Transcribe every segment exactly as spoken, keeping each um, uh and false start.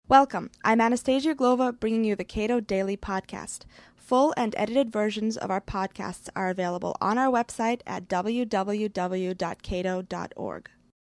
Welcome. I'm Anastasia Glova, bringing you the Cato Daily Podcast. Full and edited versions of our podcasts are available on our website at w w w dot cato dot org.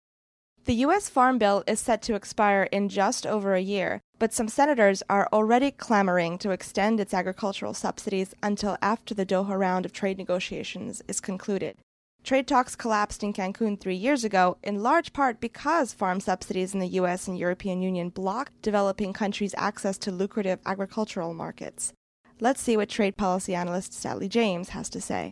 The U S Farm Bill is set to expire in just over a year, but some senators are already clamoring to extend its agricultural subsidies until after the Doha round of trade negotiations is concluded. Trade talks collapsed in Cancun three years ago, in large part because farm subsidies in the U S and European Union blocked developing countries' access to lucrative agricultural markets. Let's see what trade policy analyst Sally James has to say.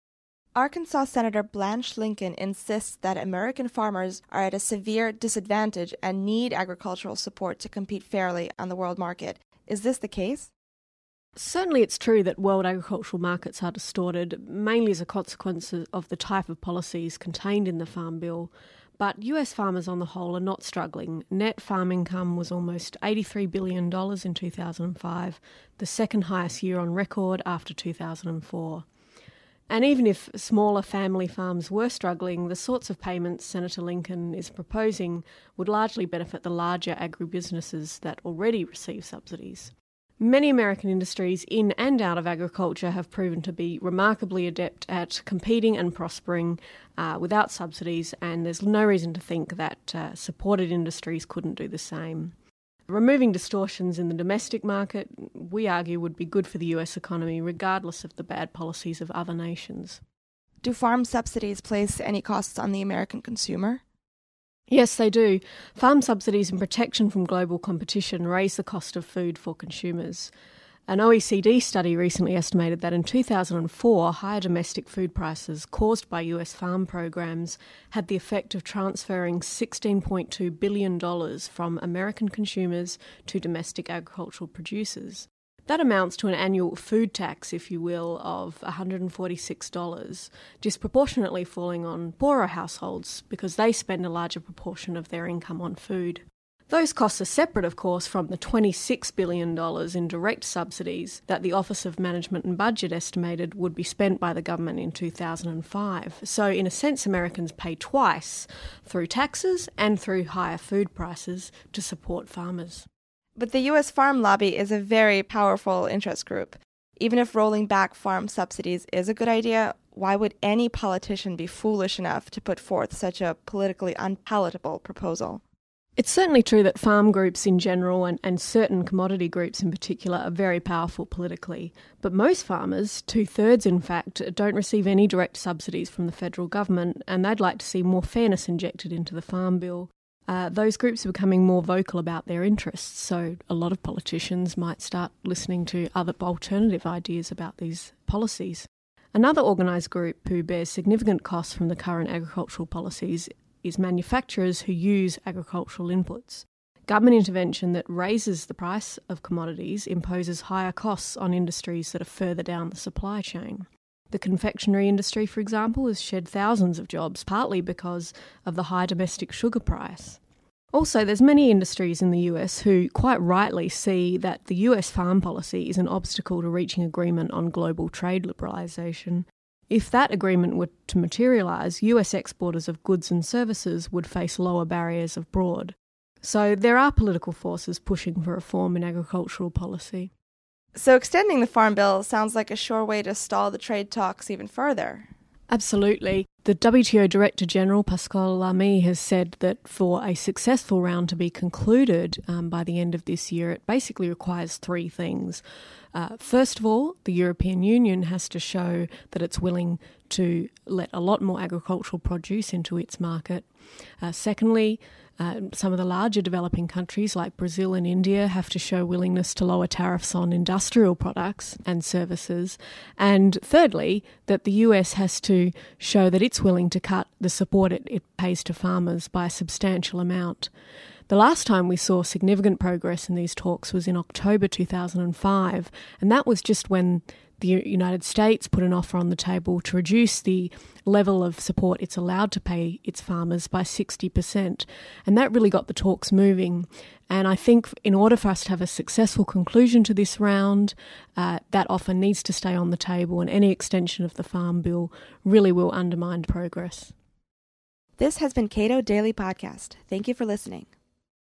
Arkansas Senator Blanche Lincoln insists that American farmers are at a severe disadvantage and need agricultural support to compete fairly on the world market. Is this the case? Certainly it's true that world agricultural markets are distorted, mainly as a consequence of the type of policies contained in the Farm Bill. But U S farmers on the whole are not struggling. Net farm income was almost eighty-three billion dollars in two thousand five, the second highest year on record after two thousand four. And even if smaller family farms were struggling, the sorts of payments Senator Lincoln is proposing would largely benefit the larger agribusinesses that already receive subsidies. Many American industries in and out of agriculture have proven to be remarkably adept at competing and prospering uh, without subsidies, and there's no reason to think that uh, supported industries couldn't do the same. Removing distortions in the domestic market, we argue, would be good for the U S economy, regardless of the bad policies of other nations. Do farm subsidies place any costs on the American consumer? Yes, they do. Farm subsidies and protection from global competition raise the cost of food for consumers. An O E C D study recently estimated that in two thousand four, higher domestic food prices caused by U S farm programs had the effect of transferring sixteen point two billion dollars from American consumers to domestic agricultural producers. That amounts to an annual food tax, if you will, of one hundred forty-six dollars, disproportionately falling on poorer households because they spend a larger proportion of their income on food. Those costs are separate, of course, from the twenty-six billion dollars in direct subsidies that the Office of Management and Budget estimated would be spent by the government in two thousand five. So, in a sense, Americans pay twice, through taxes and through higher food prices, to support farmers. But the U S farm lobby is a very powerful interest group. Even if rolling back farm subsidies is a good idea, why would any politician be foolish enough to put forth such a politically unpalatable proposal? It's certainly true that farm groups in general and, and certain commodity groups in particular are very powerful politically. But most farmers, two-thirds in fact, don't receive any direct subsidies from the federal government, and they'd like to see more fairness injected into the Farm Bill. Uh, those groups are becoming more vocal about their interests, so a lot of politicians might start listening to other alternative ideas about these policies. Another organised group who bears significant costs from the current agricultural policies is manufacturers who use agricultural inputs. Government intervention that raises the price of commodities imposes higher costs on industries that are further down the supply chain. The confectionery industry, for example, has shed thousands of jobs, partly because of the high domestic sugar price. Also, there's many industries in the U S who quite rightly see that the U S farm policy is an obstacle to reaching agreement on global trade liberalisation. If that agreement were to materialise, U S exporters of goods and services would face lower barriers abroad. So there are political forces pushing for reform in agricultural policy. So extending the Farm Bill sounds like a sure way to stall the trade talks even further. Absolutely. The W T O Director General, Pascal Lamy, has said that for a successful round to be concluded um, by the end of this year, it basically requires three things. Uh, first of all, the European Union has to show that it's willing to let a lot more agricultural produce into its market. Uh, secondly, Uh, some of the larger developing countries like Brazil and India have to show willingness to lower tariffs on industrial products and services. And thirdly, that the U S has to show that it's willing to cut the support it, it pays to farmers by a substantial amount. The last time we saw significant progress in these talks was in October two thousand five, and that was just when the United States put an offer on the table to reduce the level of support it's allowed to pay its farmers by sixty percent. And that really got the talks moving. And I think in order for us to have a successful conclusion to this round, uh, that offer needs to stay on the table, and any extension of the Farm Bill really will undermine progress. This has been Cato Daily Podcast. Thank you for listening.